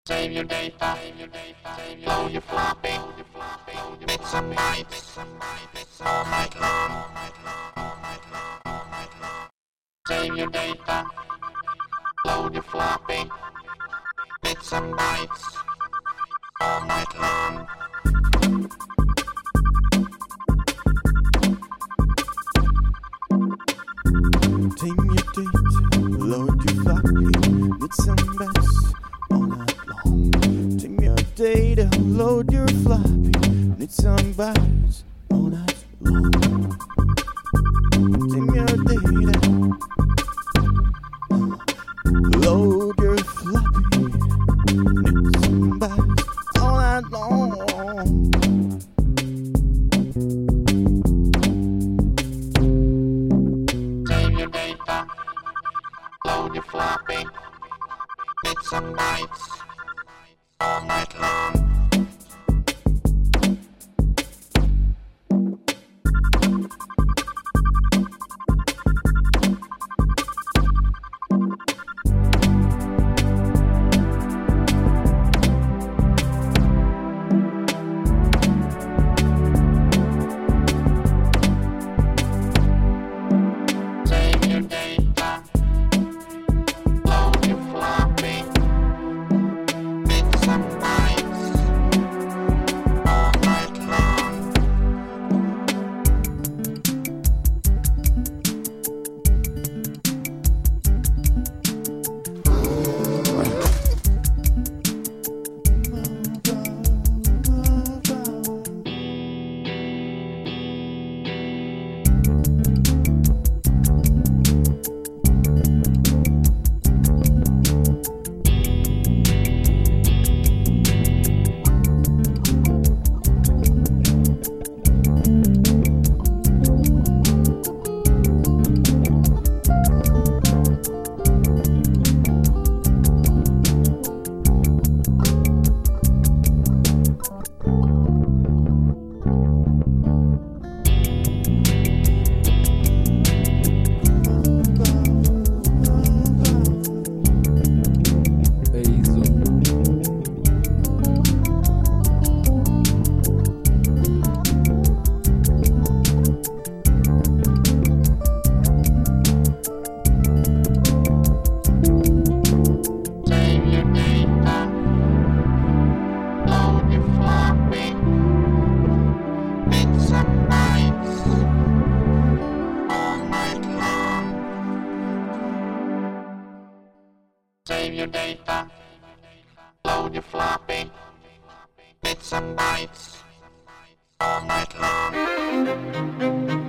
Save your data, load your floppy, bits and bytes, all night long. Save your data, load your floppy, bits and bytes, all night long. Take your data, load your floppy, bits and bytes all night long. Take your data, load your floppy, bits and bytes all night long. Take your data, load your floppy, bits and bytes all night long. Save your data, load your floppy, bits and bytes, all night long. Save your data, load your floppy, bits and bytes, all night long. Save your data, load your floppy, bits and bytes, all night long. Save your data, load your floppy, bits and bytes, all night long.